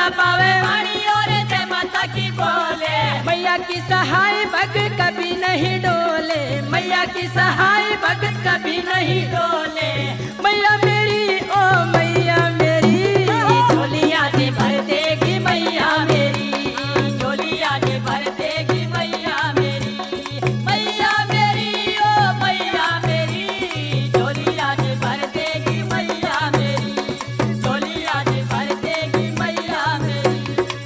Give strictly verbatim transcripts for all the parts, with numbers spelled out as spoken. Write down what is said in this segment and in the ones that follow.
माता पावे वाणी और जय माता की बोले। मैया की सहाय भगत कभी नहीं डोले मैया की सहाय भगत कभी नहीं डोले मैया मेरी ओ मैया मेरी झोलियां दे भर देगी मैया मेरी, झोलियां दे भर देगी मैया मेरी, मैया मेरी ओ मैया मेरी, झोलियां दे भर देगी मैया मेरी, झोलियां दे भर देगी मैया मेरी।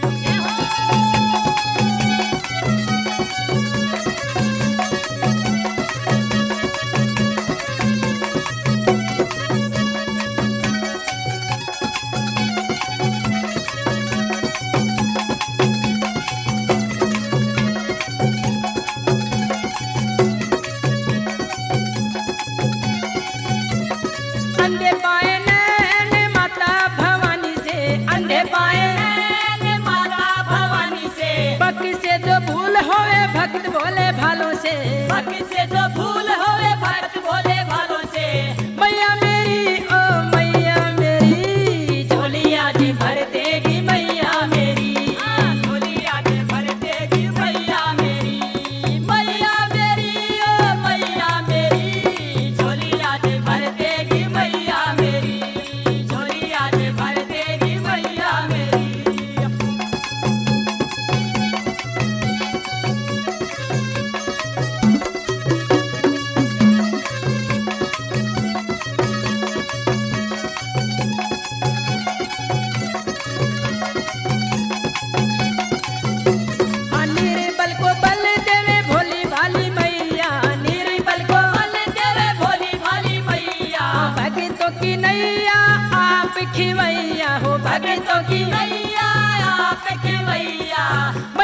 अंधे पाए नैन माता भवानी से अंधे पाए नैन माता भवानी से, भक्त से जो भूल होवे भक्त बोले भालों से भक्त से जो भूल होवे भक्त बोले भालों से, मैया मेरी ओ मैया मेरी झोलियां दे भर देगी मैया मेरी, झोलियां दे भर देगी मैया मेरी, मैया मेरी ओ मैया मेरी, झोलियां दे भर देगी मैया मेरी, झोलियां दे भर देगी मैया मेरी। निर्बल को बल देवे भोली भाली मैया निर्बल को बल देवे भोली भाली मैया, भगतों की नैया आप खिवैया हो भगतों की मैया आप की मैया,